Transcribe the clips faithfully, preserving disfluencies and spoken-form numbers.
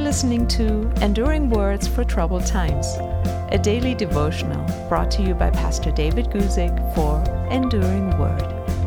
listening to Enduring Words for Troubled Times, a daily devotional brought to you by Pastor David Guzik for Enduring Word.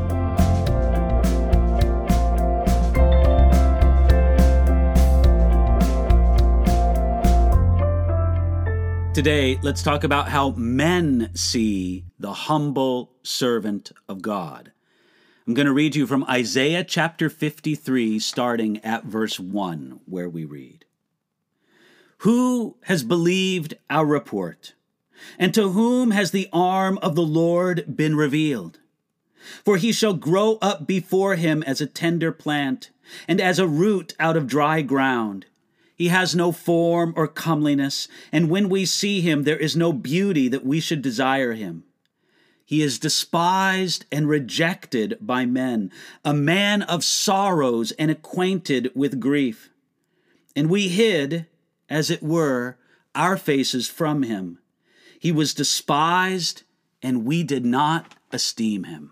Today, let's talk about how men see the humble servant of God. I'm going to read you from Isaiah chapter fifty-three, starting at verse one, where we read, "Who has believed our report? And to whom has the arm of the Lord been revealed? For he shall grow up before him as a tender plant, and as a root out of dry ground. He has no form or comeliness, and when we see him, there is no beauty that we should desire him. He is despised and rejected by men, a man of sorrows and acquainted with grief. And we hid, as it were, our faces from him. He was despised, and we did not esteem him."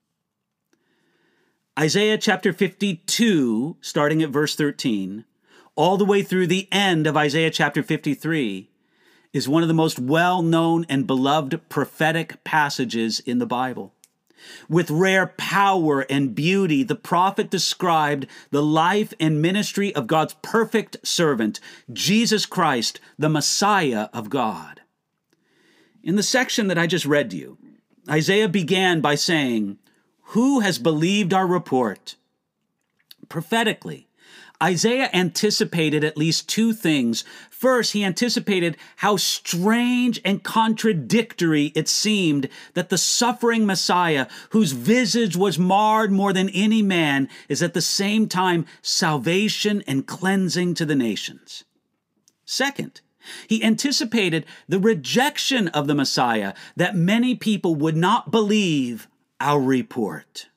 Isaiah chapter fifty-two, starting at verse thirteen, all the way through the end of Isaiah chapter fifty-three, is one of the most well-known and beloved prophetic passages in the Bible. With rare power and beauty, the prophet described the life and ministry of God's perfect servant, Jesus Christ, the Messiah of God. In the section that I just read to you, Isaiah began by saying, "Who has believed our report?" Prophetically, Isaiah anticipated at least two things. First, he anticipated how strange and contradictory it seemed that the suffering Messiah, whose visage was marred more than any man, is at the same time salvation and cleansing to the nations. Second, he anticipated the rejection of the Messiah, that many people would not believe our report.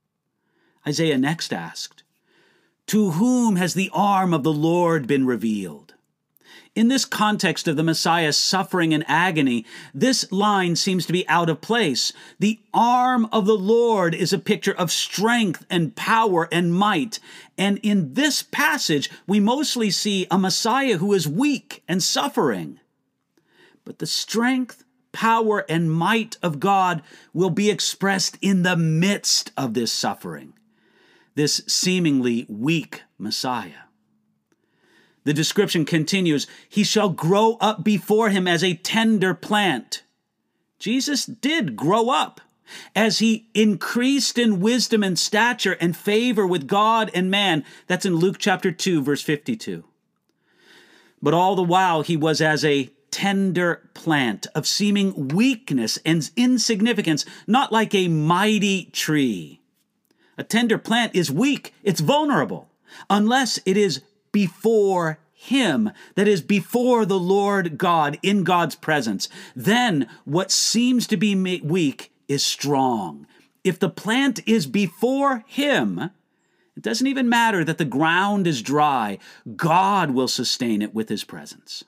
Isaiah next asked, "To whom has the arm of the Lord been revealed?" In this context of the Messiah's suffering and agony, this line seems to be out of place. The arm of the Lord is a picture of strength and power and might. And in this passage, we mostly see a Messiah who is weak and suffering. But the strength, power, and might of God will be expressed in the midst of this suffering, this seemingly weak Messiah. The description continues, "He shall grow up before him as a tender plant." Jesus did grow up as he increased in wisdom and stature and favor with God and man. That's in Luke chapter two, verse fifty-two. But all the while he was as a tender plant of seeming weakness and insignificance, not like a mighty tree. A tender plant is weak, it's vulnerable, unless it is before him, that is, before the Lord God, in God's presence. Then what seems to be weak is strong. If the plant is before him, it doesn't even matter that the ground is dry. God will sustain it with his presence.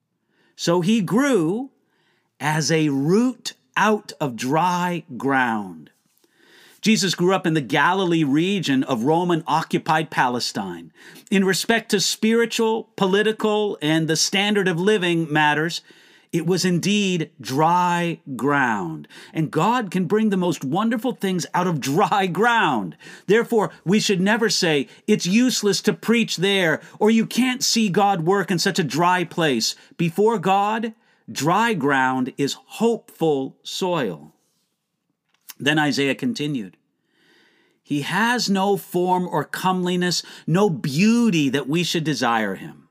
So he grew as a root out of dry ground. Jesus grew up in the Galilee region of Roman-occupied Palestine. In respect to spiritual, political, and the standard of living matters, it was indeed dry ground. And God can bring the most wonderful things out of dry ground. Therefore, we should never say, it's useless to preach there, or you can't see God work in such a dry place. Before God, dry ground is hopeful soil. Then Isaiah continued, "He has no form or comeliness, no beauty that we should desire him."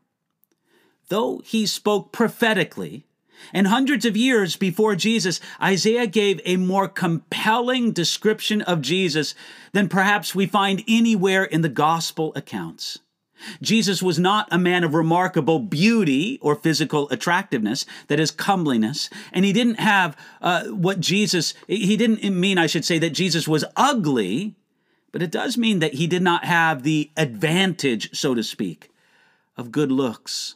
Though he spoke prophetically, and hundreds of years before Jesus, Isaiah gave a more compelling description of Jesus than perhaps we find anywhere in the gospel accounts. Jesus was not a man of remarkable beauty or physical attractiveness, that is, comeliness, and he didn't have uh, what Jesus, he didn't mean, I should say, that Jesus was ugly, but it does mean that he did not have the advantage, so to speak, of good looks.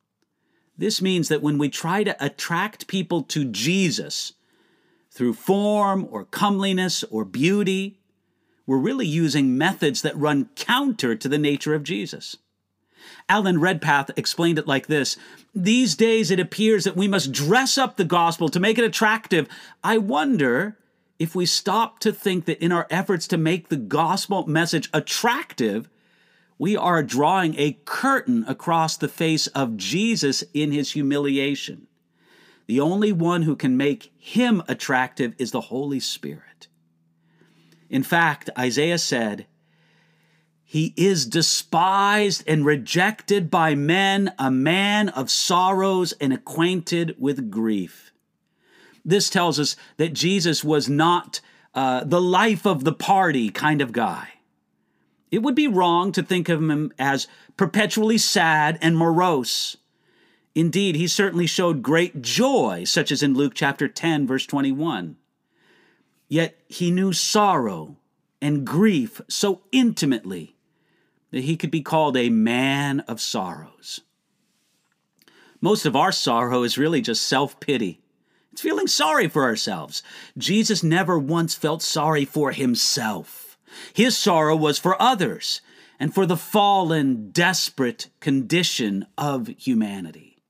This means that when we try to attract people to Jesus through form or comeliness or beauty, we're really using methods that run counter to the nature of Jesus. Alan Redpath explained it like this: these days it appears that we must dress up the gospel to make it attractive. I wonder if we stop to think that in our efforts to make the gospel message attractive, we are drawing a curtain across the face of Jesus in his humiliation. The only one who can make him attractive is the Holy Spirit. In fact, Isaiah said, "He is despised and rejected by men, a man of sorrows and acquainted with grief." This tells us that Jesus was not uh, the life of the party kind of guy. It would be wrong to think of him as perpetually sad and morose. Indeed, he certainly showed great joy, such as in Luke chapter ten, verse twenty-one. Yet he knew sorrow and grief so intimately that he could be called a man of sorrows. Most of our sorrow is really just self-pity. It's feeling sorry for ourselves. Jesus never once felt sorry for himself. His sorrow was for others and for the fallen, desperate condition of humanity.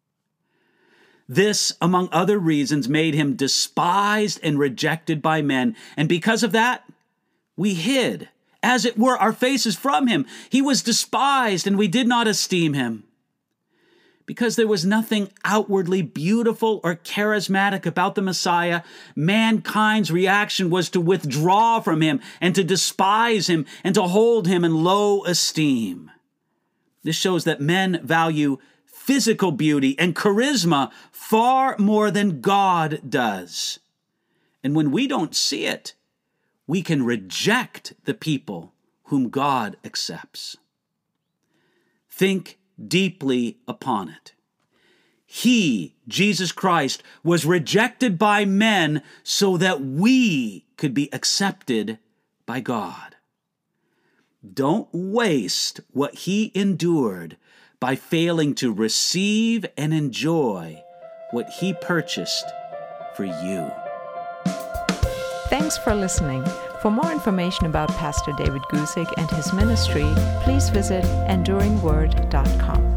This, among other reasons, made him despised and rejected by men, and because of that, we hid, as it were, our faces from him. He was despised, and we did not esteem him. Because there was nothing outwardly beautiful or charismatic about the Messiah, mankind's reaction was to withdraw from him and to despise him and to hold him in low esteem. This shows that men value physical beauty and charisma far more than God does. And when we don't see it, we can reject the people whom God accepts. Think deeply upon it. He, Jesus Christ, was rejected by men so that we could be accepted by God. Don't waste what he endured by failing to receive and enjoy what he purchased for you. Thanks for listening. For more information about Pastor David Guzik and his ministry, please visit enduring word dot com.